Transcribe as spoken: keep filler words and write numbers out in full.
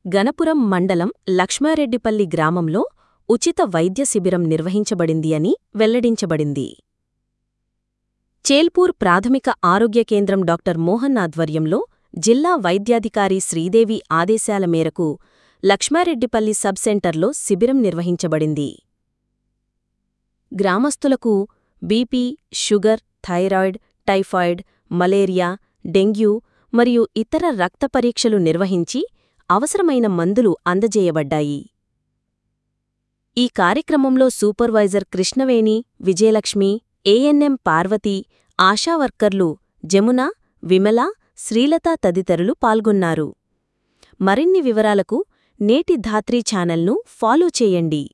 గణపురం మండలం లక్ష్మారెడ్డిపల్లి గ్రామంలో ఉచిత వైద్య శిబిరం నిర్వహించబడింది అని వెల్లడించబడింది. చేల్పూర్ ప్రాథమిక ఆరోగ్య కేంద్రం డాక్టర్ మోహన్ ఆధ్వర్యంలో జిల్లా వైద్యాధికారి శ్రీదేవి ఆదేశాల మేరకు లక్ష్మారెడ్డిపల్లి సబ్ సెంటర్లో శిబిరం నిర్వహించబడింది. గ్రామస్తులకు BP, sugar, thyroid, typhoid, malaria, dengue మరియు ఇతర రక్త పరీక్షలు నిర్వహించి అవసరమైన మందులు అందజేయబడ్డాయి. ఈ కార్యక్రమంలో సూపర్వైజర్ కృష్ణవేణి, విజయలక్ష్మి, ఏఎన్ఎం పార్వతి, ఆశా వర్కర్లు జమున, విమల, శ్రీలత తదితరులు పాల్గొన్నారు. మరిన్ని వివరాలకు నేటి ధాత్రీ ఛానల్ను ఫాలో చేయండి.